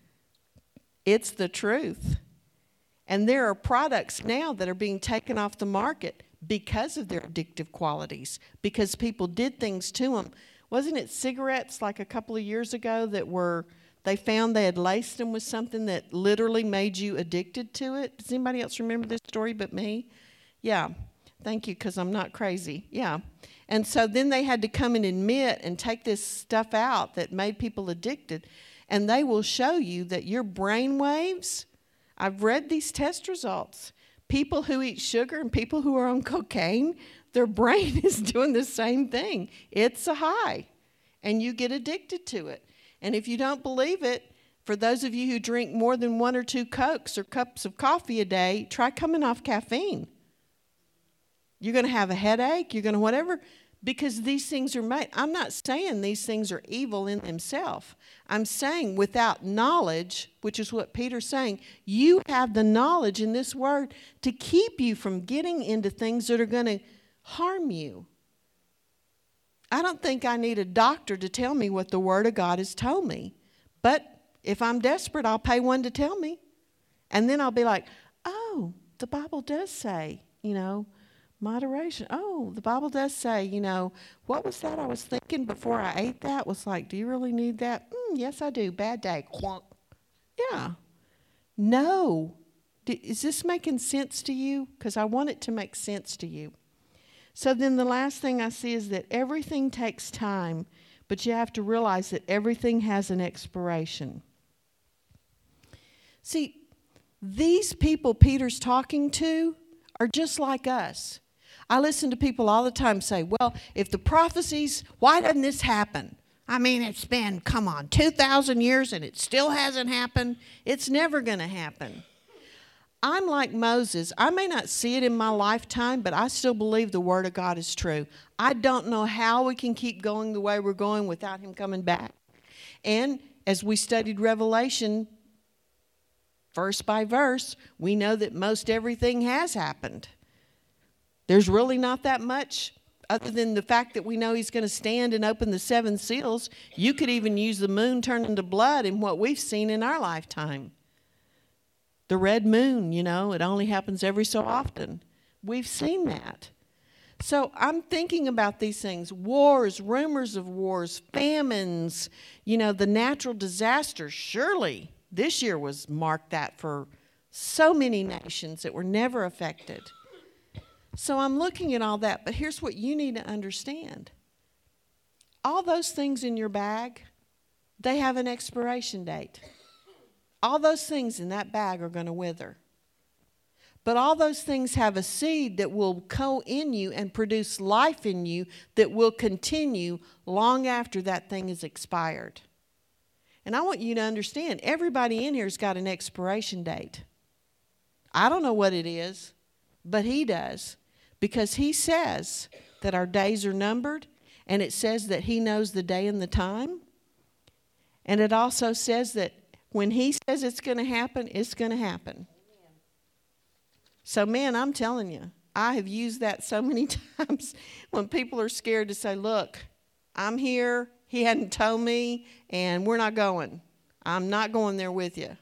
It's the truth. And there are products now that are being taken off the market because of their addictive qualities, because people did things to them. Wasn't it cigarettes like a couple of years ago that they found they had laced them with something that literally made you addicted to it? Does anybody else remember this story but me? Yeah. Thank you, because I'm not crazy. Yeah. And so then they had to come and admit and take this stuff out that made people addicted. And they will show you that your brain waves, I've read these test results. People who eat sugar and people who are on cocaine, their brain is doing the same thing. It's a high, and you get addicted to it. And if you don't believe it, for those of you who drink more than 1 or 2 Cokes or cups of coffee a day, try coming off caffeine. You're going to have a headache. You're going to whatever, because these things are made. I'm not saying these things are evil in themselves. I'm saying without knowledge, which is what Peter's saying, you have the knowledge in this word to keep you from getting into things that are going to harm you. I don't think I need a doctor to tell me what the Word of God has told me. But if I'm desperate, I'll pay one to tell me. And then I'll be like, oh, the Bible does say, moderation. Oh, the Bible does say, what was that I was thinking before I ate that? Was like, do you really need that? Yes, I do. Bad day. Yeah. No. Is this making sense to you? Because I want it to make sense to you. So then the last thing I see is that everything takes time, but you have to realize that everything has an expiration. See, These people Peter's talking to are just like us. I listen to people all the time say, well, if the prophecies, why doesn't this happen? I mean, it's been, 2,000 years and it still hasn't happened. It's never going to happen. I'm like Moses. I may not see it in my lifetime, but I still believe the Word of God is true. I don't know how we can keep going the way we're going without Him coming back. And as we studied Revelation, verse by verse, we know that most everything has happened. There's really not that much other than the fact that we know He's going to stand and open the 7 seals. You could even use the moon turning to blood in what we've seen in our lifetime. The red moon, it only happens every so often. We've seen that. So I'm thinking about these things. Wars, rumors of wars, famines, the natural disasters. Surely this year was marked that for so many nations that were never affected. So I'm looking at all that, but here's what you need to understand. All those things in your bag, they have an expiration date. All those things in that bag are going to wither. But all those things have a seed that will go in you and produce life in you that will continue long after that thing is expired. And I want you to understand, everybody in here has got an expiration date. I don't know what it is, but He does. Because He says that our days are numbered, and it says that He knows the day and the time. And it also says that when He says it's going to happen, it's going to happen. Amen. So, man, I'm telling you, I have used that so many times when people are scared to say, look, I'm here, He hadn't told me, and we're not going. I'm not going there with you.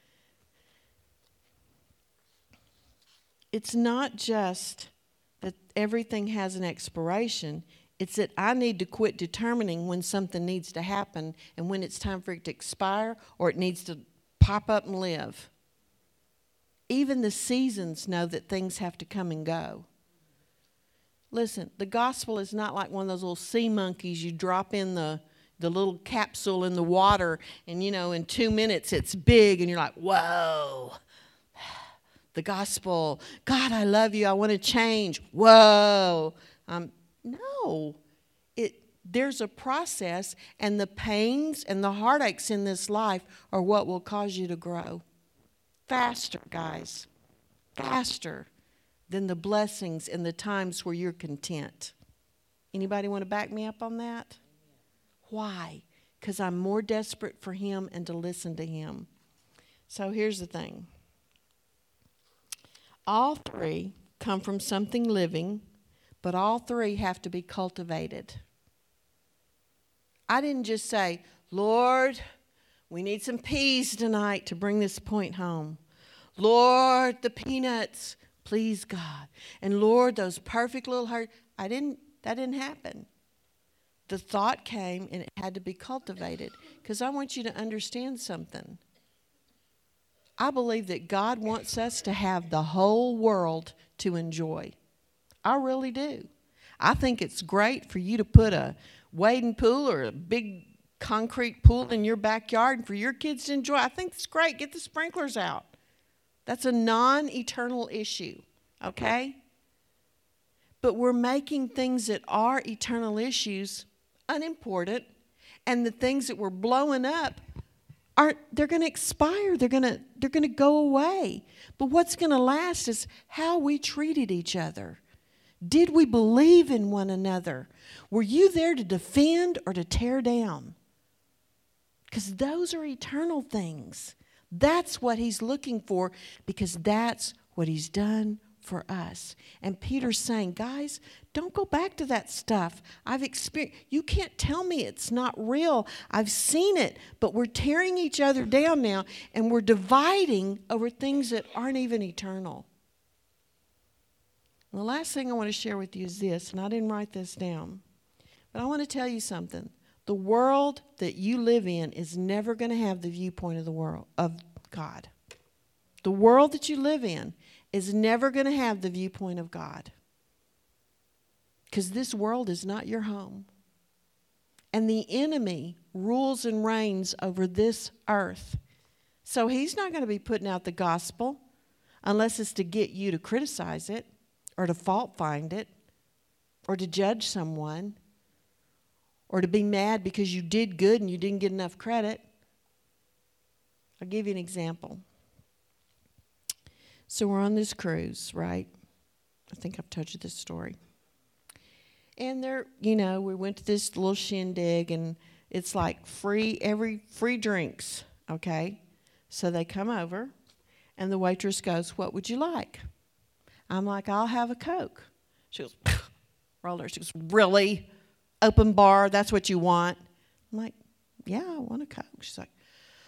It's not just that everything has an expiration. It's that I need to quit determining when something needs to happen and when it's time for it to expire or it needs to pop up and live. Even the seasons know that things have to come and go. Listen, the gospel is not like one of those little sea monkeys you drop in the little capsule in the water and, in 2 minutes it's big and you're like, whoa. The gospel, God, I love you. I want to change. Whoa. No. There's a process, and the pains and the heartaches in this life are what will cause you to grow. Faster, guys. Faster than the blessings and the times where you're content. Anybody want to back me up on that? Why? Because I'm more desperate for Him and to listen to Him. So here's the thing. All 3 come from something living, but all 3 have to be cultivated. I didn't just say, Lord, we need some peas tonight to bring this point home. Lord, the peanuts, please God. And Lord, those perfect little hearts. That didn't happen. The thought came and it had to be cultivated. Because I want you to understand something. I believe that God wants us to have the whole world to enjoy. I really do. I think it's great for you to put a wading pool or a big concrete pool in your backyard and for your kids to enjoy. I think it's great. Get the sprinklers out. That's a non-eternal issue, okay? But we're making things that are eternal issues unimportant, and the things that we're blowing up they're going to expire. They're going to go away. But what's going to last is how we treated each other. Did we believe in one another? Were you there to defend or to tear down? Because those are eternal things. That's what He's looking for, because that's what He's done for us. And Peter's saying, guys, don't go back to that stuff. I've experienced. You can't tell me it's not real. I've seen it, but we're tearing each other down now, and we're dividing over things that aren't even eternal. And the last thing I want to share with you is this, and I didn't write this down, but I want to tell you something. The world that you live in is never going to have the viewpoint of the world of God. The world that you live in is never going to have the viewpoint of God. Because this world is not your home. And the enemy rules and reigns over this earth. So he's not going to be putting out the gospel unless it's to get you to criticize it or to fault find it or to judge someone or to be mad because you did good and you didn't get enough credit. I'll give you an example. So we're on this cruise, right? I think I've told you this story. And there, we went to this little shindig, and it's like free drinks, okay? So they come over, and the waitress goes, "What would you like?" I'm like, "I'll have a Coke." She goes, roller. She goes, "Really? Open bar, that's what you want?" I'm like, "Yeah, I want a Coke." She's like,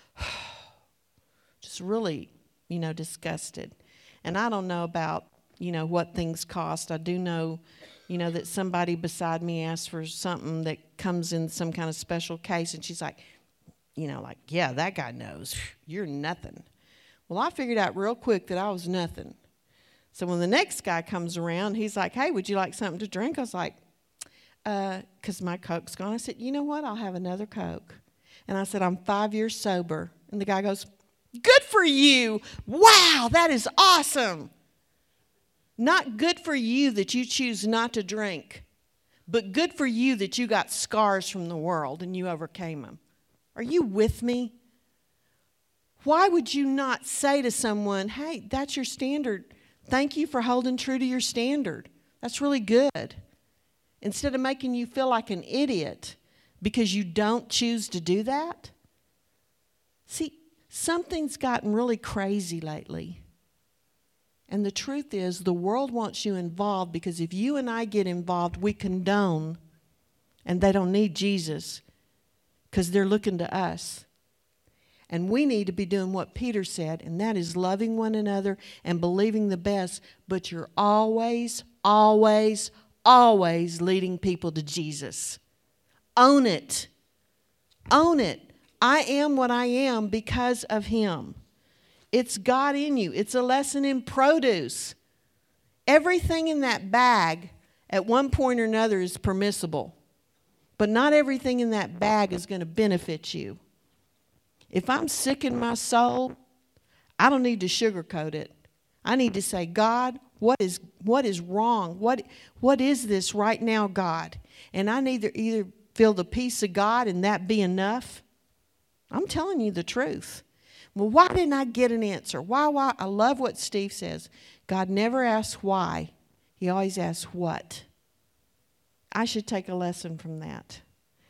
just really, disgusted. And I don't know about, what things cost. I do know, that somebody beside me asked for something that comes in some kind of special case, and she's like, "Yeah, that guy knows. You're nothing." Well, I figured out real quick that I was nothing. So when the next guy comes around, he's like, "Hey, would you like something to drink?" I was like, because my Coke's gone. I said, "You know what? I'll have another Coke." And I said, "I'm 5 years sober." And the guy goes, "Good for you. Wow, that is awesome." Not good for you that you choose not to drink, but good for you that you got scars from the world and you overcame them. Are you with me? Why would you not say to someone, "Hey, that's your standard. Thank you for holding true to your standard. That's really good." Instead of making you feel like an idiot because you don't choose to do that. See, something's gotten really crazy lately. And the truth is, the world wants you involved because if you and I get involved, we condone, and they don't need Jesus because they're looking to us. And we need to be doing what Peter said, and that is loving one another and believing the best, but you're always, always, always leading people to Jesus. Own it. Own it. I am what I am because of him. It's God in you. It's a lesson in produce. Everything in that bag at one point or another is permissible. But not everything in that bag is going to benefit you. If I'm sick in my soul, I don't need to sugarcoat it. I need to say, "God, what is wrong? What is this right now, God?" And I need to either feel the peace of God and that be enough. I'm telling you the truth. Well, why didn't I get an answer? Why? I love what Steve says. God never asks why. He always asks what. I should take a lesson from that.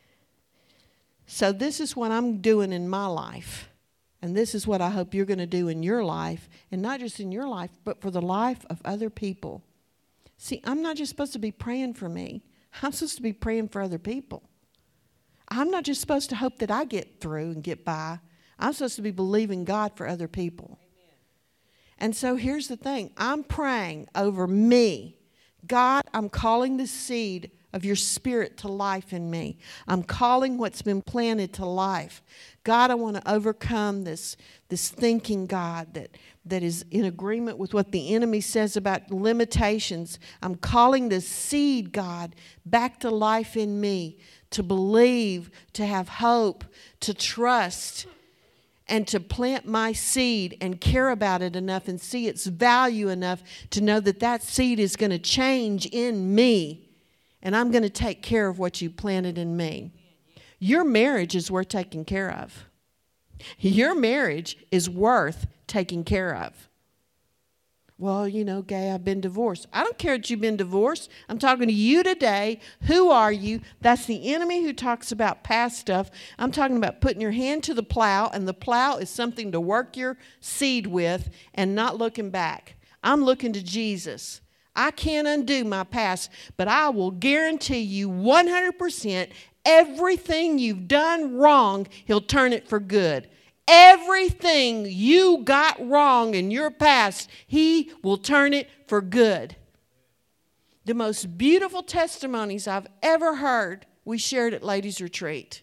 So this is what I'm doing in my life. And this is what I hope you're going to do in your life. And not just in your life, but for the life of other people. See, I'm not just supposed to be praying for me. I'm supposed to be praying for other people. I'm not just supposed to hope that I get through and get by. I'm supposed to be believing God for other people. Amen. And so here's the thing. I'm praying over me. God, I'm calling the seed of your spirit to life in me. I'm calling what's been planted to life. God, I want to overcome this thinking, God, that is in agreement with what the enemy says about limitations. I'm calling the seed, God, back to life in me, to believe, to have hope, to trust, and to plant my seed and care about it enough and see its value enough to know that that seed is going to change in me, and I'm going to take care of what you planted in me. Your marriage is worth taking care of. Your marriage is worth taking care of. Well, Gay, I've been divorced. I don't care that you've been divorced. I'm talking to you today. Who are you? That's the enemy who talks about past stuff. I'm talking about putting your hand to the plow, and the plow is something to work your seed with and not looking back. I'm looking to Jesus. I can't undo my past, but I will guarantee you 100% everything you've done wrong, he'll turn it for good. Everything you got wrong in your past, he will turn it for good. The most beautiful testimonies I've ever heard, we shared at Ladies' Retreat.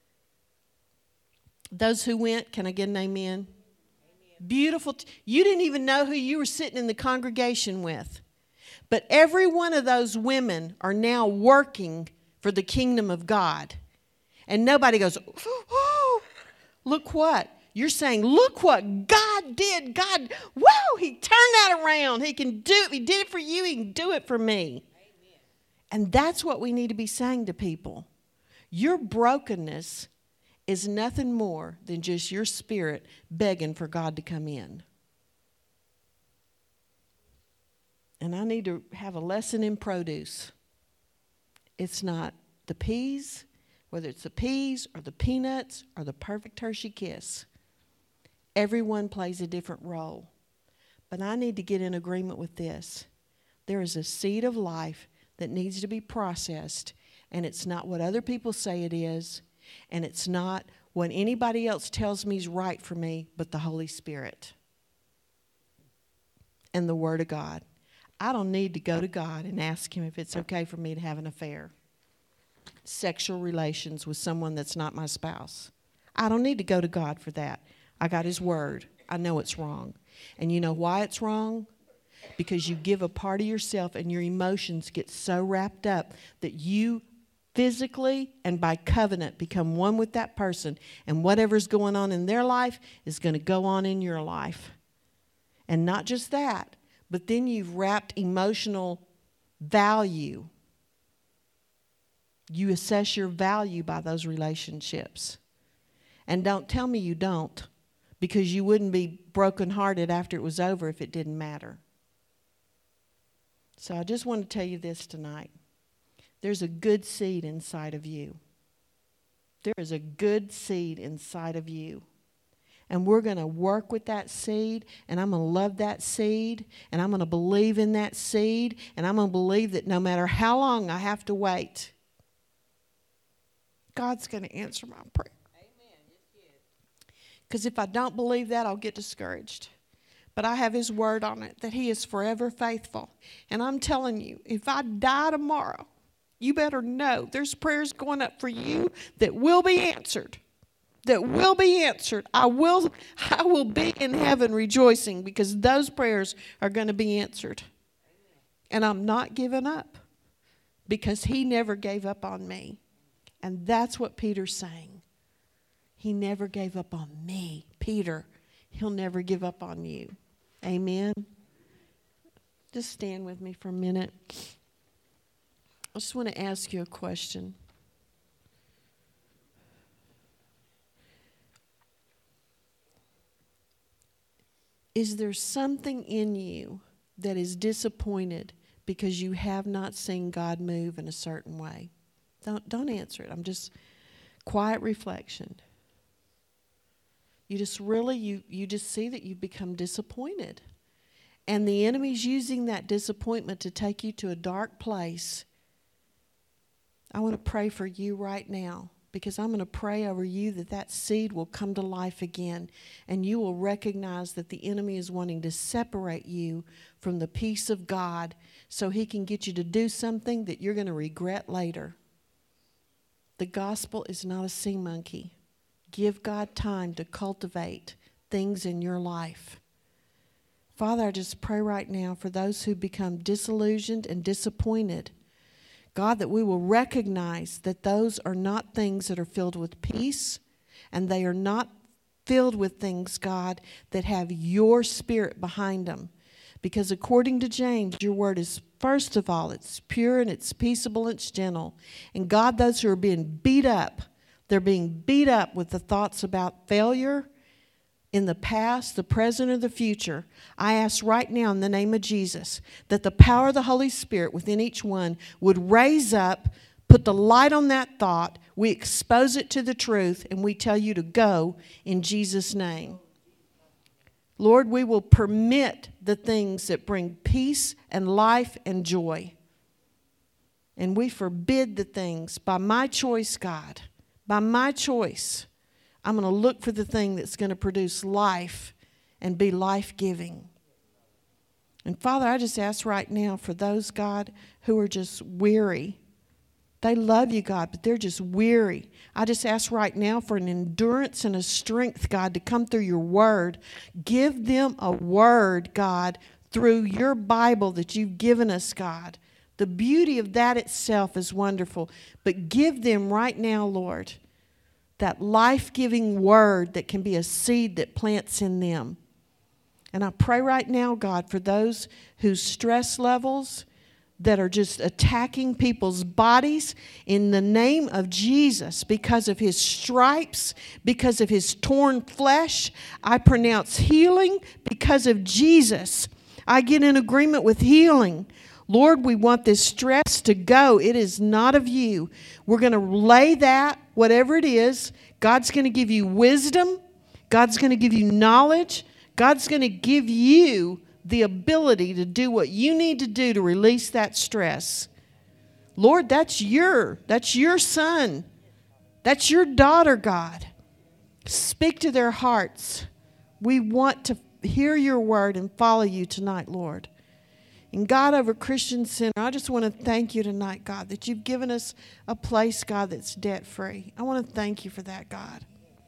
Those who went, can I get an amen? Amen. Beautiful. You didn't even know who you were sitting in the congregation with. But every one of those women are now working for the kingdom of God. And nobody goes, "Oh, look what? You're saying, look what God did. God, wow, he turned that around. He can do it. He did it for you. He can do it for me. Amen. And that's what we need to be saying to people. Your brokenness is nothing more than just your spirit begging for God to come in. And I need to have a lesson in produce. It's not the peas, whether it's the peas or the peanuts or the perfect Hershey Kiss. Everyone plays a different role. But I need to get in agreement with this. There is a seed of life that needs to be processed, and it's not what other people say it is, and it's not what anybody else tells me is right for me, but the Holy Spirit and the Word of God. I don't need to go to God and ask Him if it's okay for me to have an affair, sexual relations with someone that's not my spouse. I don't need to go to God for that. I got His Word. I know it's wrong. And you know why it's wrong? Because you give a part of yourself and your emotions get so wrapped up that you physically and by covenant become one with that person. And whatever's going on in their life is going to go on in your life. And not just that, but then you've wrapped emotional value. You assess your value by those relationships. And don't tell me you don't, because you wouldn't be brokenhearted after it was over if it didn't matter. So I just want to tell you this tonight. There's a good seed inside of you. There is a good seed inside of you. And we're going to work with that seed, and I'm going to love that seed, and I'm going to believe in that seed, and I'm going to believe that no matter how long I have to wait, God's going to answer my prayer. Because if I don't believe that, I'll get discouraged. But I have His Word on it, that He is forever faithful. And I'm telling you, if I die tomorrow, you better know there's prayers going up for you that will be answered. That will be answered. I will be in heaven rejoicing because those prayers are going to be answered. And I'm not giving up because He never gave up on me. And that's what Peter's saying. He never gave up on me. Peter, He'll never give up on you. Amen. Just stand with me for a minute. I just want to ask you a question. Is there something in you that is disappointed because you have not seen God move in a certain way? Don't answer it. I'm just quiet reflection. You just really, you just see that you've become disappointed. And the enemy's using that disappointment to take you to a dark place. I want to pray for you right now, because I'm going to pray over you that seed will come to life again, and you will recognize that the enemy is wanting to separate you from the peace of God so he can get you to do something that you're going to regret later. The gospel is not a sea monkey. Give God time to cultivate things in your life. Father, I just pray right now for those who become disillusioned and disappointed. God, that we will recognize that those are not things that are filled with peace, and they are not filled with things, God, that have your Spirit behind them. Because according to James, your word is, first of all, it's pure and it's peaceable and it's gentle. And God, those who are being beat up, they're being beat up with the thoughts about failure in the past, the present, or the future. I ask right now in the name of Jesus that the power of the Holy Spirit within each one would raise up, put the light on that thought, we expose it to the truth, and we tell you to go in Jesus' name. Lord, we will permit the things that bring peace and life and joy. And we forbid the things by my choice, God. By my choice, I'm going to look for the thing that's going to produce life and be life-giving. And Father, I just ask right now for those, God, who are just weary. They love you, God, but they're just weary. I just ask right now for an endurance and a strength, God, to come through your word. Give them a word, God, through your Bible that you've given us, God. The beauty of that itself is wonderful. But give them right now, Lord, that life-giving word that can be a seed that plants in them. And I pray right now, God, for those whose stress levels that are just attacking people's bodies in the name of Jesus because of his stripes, because of his torn flesh. I pronounce healing because of Jesus. I get in agreement with healing. Lord, we want this stress to go. It is not of you. We're going to lay that, whatever it is. God's going to give you wisdom. God's going to give you knowledge. God's going to give you the ability to do what you need to do to release that stress. Lord, that's your son. That's your daughter, God. Speak to their hearts. We want to hear your word and follow you tonight, Lord. And God, over Christian Center, I just want to thank you tonight, God, that you've given us a place, God, that's debt-free. I want to thank you for that, God.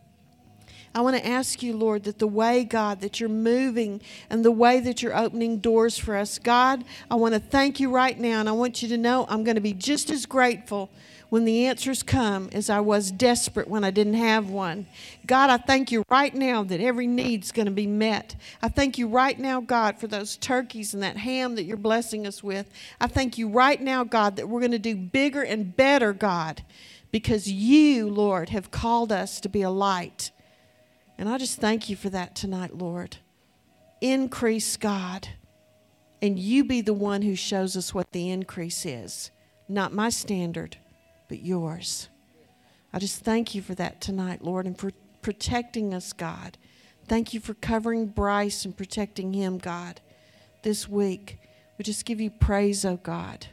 I want to ask you, Lord, that the way, God, that you're moving and the way that you're opening doors for us, God, I want to thank you right now, and I want you to know I'm going to be just as grateful when the answers come as I was desperate when I didn't have one. God, I thank you right now that every need's going to be met. I thank you right now, God, for those turkeys and that ham that you're blessing us with. I thank you right now, God, that we're going to do bigger and better, God, because you, Lord, have called us to be a light. And I just thank you for that tonight, Lord. Increase, God, and you be the one who shows us what the increase is. Not my standard, but yours. I just thank you for that tonight, Lord, and for protecting us, God. Thank you for covering Bryce and protecting him, God, this week. We just give you praise, oh God.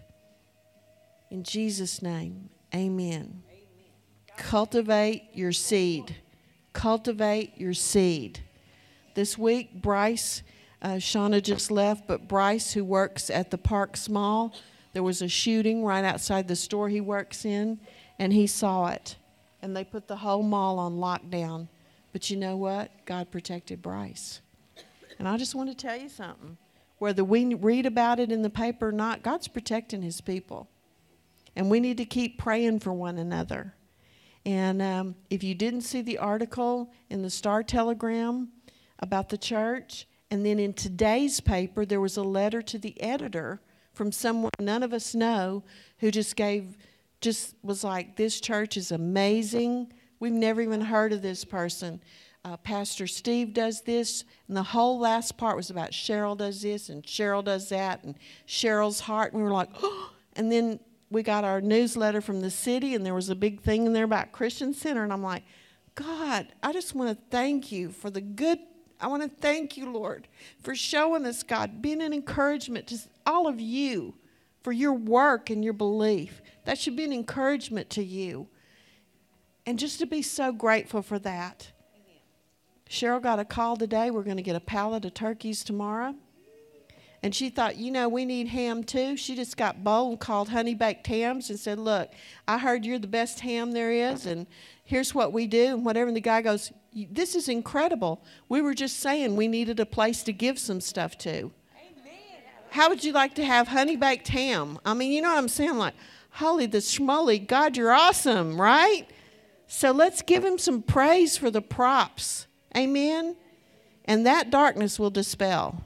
In Jesus' name, amen. Cultivate your seed. Cultivate your seed. This week, Bryce, Shauna just left, but Bryce, who works at the Parks Mall, there was a shooting right outside the store he works in, and he saw it. And they put the whole mall on lockdown. But you know what? God protected Bryce. And I just want to tell you something. Whether we read about it in the paper or not, God's protecting his people. And we need to keep praying for one another. And if you didn't see the article in the Star-Telegram about the church, and then in today's paper, there was a letter to the editor from someone none of us know who just was like, this church is amazing. We've never even heard of this person. Pastor Steve does this, and the whole last part was about Cheryl does this, and Cheryl does that, and Cheryl's heart, and we were like, oh, and then we got our newsletter from the city, and there was a big thing in there about Christian Center, and I'm like, God, I just want to thank you for the good. I want to thank you, Lord, for showing us, God, being an encouragement to all of you for your work and your belief. That should be an encouragement to you. And just to be so grateful for that. Amen. Cheryl got a call today. We're going to get a pallet of turkeys tomorrow. And she thought, we need ham too. She just got bold and called Honey Baked Hams and said, look, I heard you're the best ham there is, and here's what we do, and whatever. And the guy goes, this is incredible. We were just saying we needed a place to give some stuff to. Amen. How would you like to have Honey Baked Ham? I mean, you know what I'm saying? Like, holy the schmoly, God, you're awesome, right? So let's give him some praise for the props. Amen? And that darkness will dispel.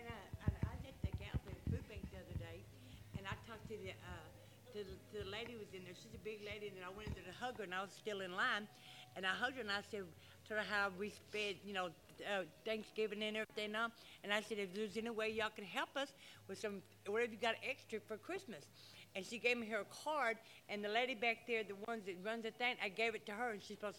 And I was still in line, and I hugged her, and I said to her how we spent, Thanksgiving and everything on. And I said, if there's any way y'all can help us with some, whatever you got extra for Christmas. And she gave me her card, and the lady back there, the ones that runs the thing, I gave it to her, and she's supposed